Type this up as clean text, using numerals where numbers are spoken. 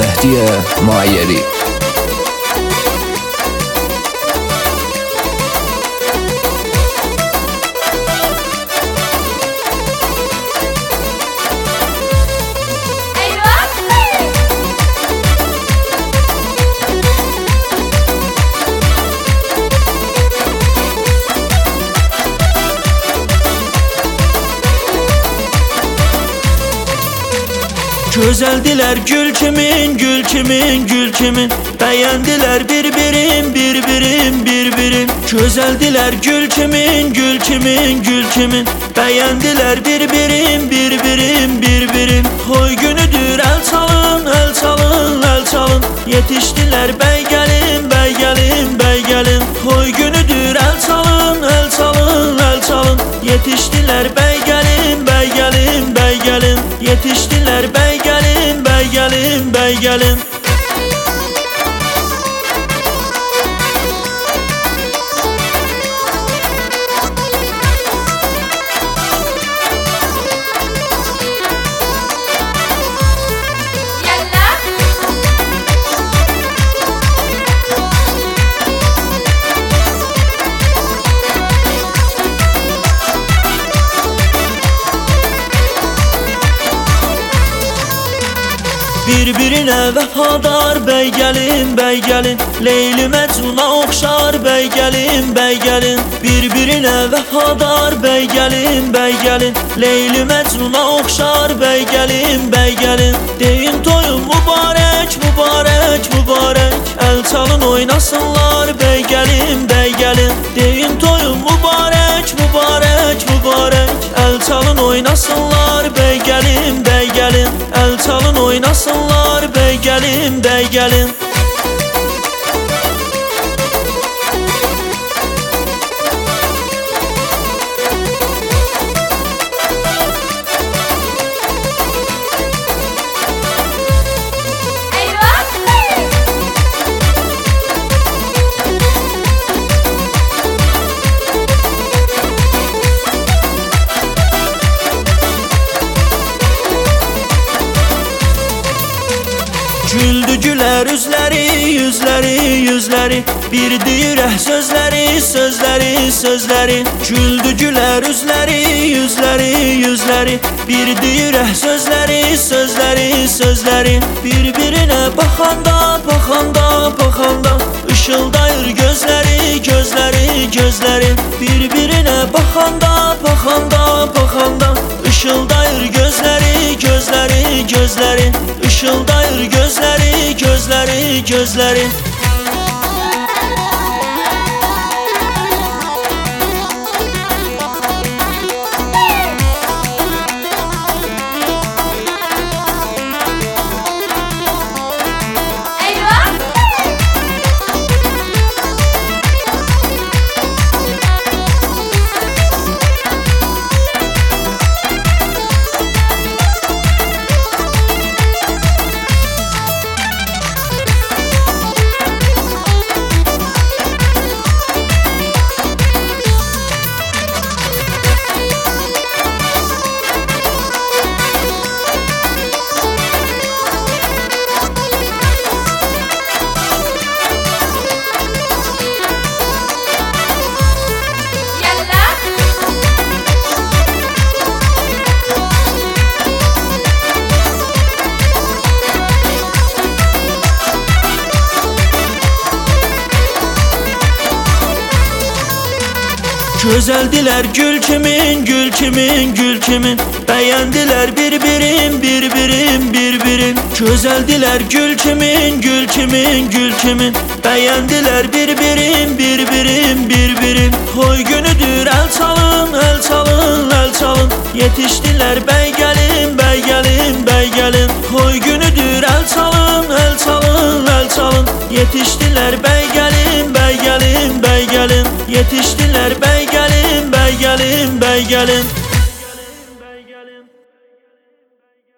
Mehdiye Mayeri. Güzeldiler gül kimin, gül kimin, gül kimin. Beğendiler birbirim, birbirim, birbirim. Güzeldiler gül kimin, gül kimin, gül kimin. Beğendiler birbirim, birbirim, birbirim. Toy günüdür el çalın, el çalın, el çalın. Yetiştiler bey gelin, bey gelin, bey gelin. Toy günüdür el çalın, el çalın, el çalın. Yetiştiler bey gelin, bey gelin, bey gelin. Yetiştiler bey gelin, bey gelin, bey gelin. Birbirine vefadar bey gelin, bey gelin. Leyli Mecnun'a okşar bey gelin, bey gelin. Birbirine vefadar bey gelin, bey gelin. Leyli Mecnun'a okşar bey gelin, bey gelin. Deyin toyun mübarek, mübarek, mübarek. El çalın oynasınlar bey gelin, bey gelin. Deyin toyun mübarek, mübarek, mübarek. El çalın oynasınlar bey gelin, bey gelin. El çalın oynasınlar bey gelin, bey gelin. Güldü güler üzleri, yüzleri, yüzleri. Bir deyirək sözleri, sözleri, sözleri. Güldü güler üzleri, yüzleri, yüzleri. Bir deyirək sözleri, sözleri, sözleri. Birbirine baxanda, baxanda, baxanda. Işıldayır gözleri, gözleri, gözleri. Birbirine baxanda, baxanda, baxanda. Işıldayır gözleri, gözleri, gözleri. Işıldayır gözleri, gözleri, gözleri. Güzeldiler gül kimin, gül kimin, gül kimin. Beğendiler birbirim, birbirim, birbirim. Güzeldiler gül kimin, gül kimin, gül kimin. Beğendiler birbirim, birbirim, birbirim. Toy günüdür el çalın, el çalın, el çalın. Yetiştiler bey gelin, bey gelin, bey gelin. Toy günüdür el çalın, el çalın, el çalın. Yetiştiler bey gelin, bey gelin, bey gelin. Yetiştiler bey gelin, bey gelin, bey gelin.